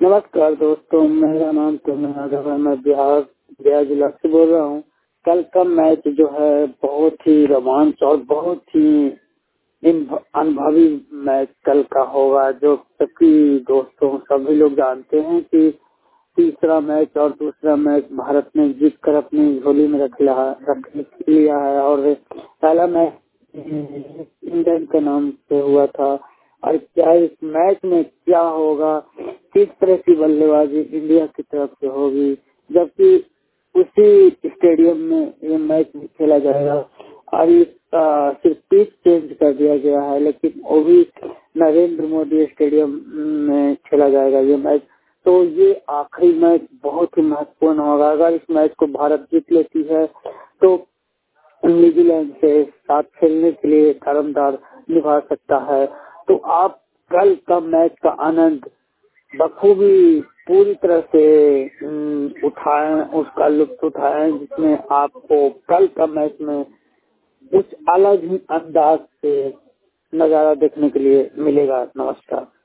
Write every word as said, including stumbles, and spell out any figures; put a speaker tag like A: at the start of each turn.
A: नमस्कार दोस्तों, मेरा नाम तमिल है। मैं बिहार गया जिला से बोल रहा हूँ। कल का मैच जो है बहुत ही रोमांच और बहुत ही इन- अनुभवी मैच कल का होगा, जो सभी दोस्तों सभी लोग जानते हैं कि तीसरा मैच और दूसरा मैच भारत ने जीत कर अपनी झोली में रख लिया रख लिया है। और पहला मैच इंग्लैंड के नाम से हुआ था। और क्या इस मैच में क्या होगा, किस तरह की बल्लेबाजी इंडिया की तरफ से होगी, जबकि उसी स्टेडियम में ये मैच खेला जाएगा। और इसका सिर्फ पिच चेंज कर दिया गया है, लेकिन वो भी नरेंद्र मोदी स्टेडियम में खेला जाएगा ये मैच। तो ये आखिरी मैच बहुत ही महत्वपूर्ण होगा। अगर इस मैच को भारत जीत लेती है तो न्यूजीलैंड से साथ खेलने के लिए दारोमदार निभा सकता है। तो आप कल का मैच का आनंद बखूबी पूरी तरह से अम, उठाएं, उसका लुत्फ उठाएं, जिसमें आपको कल का मैच में कुछ अलग ही अंदाज से नजारा देखने के लिए मिलेगा। नमस्कार।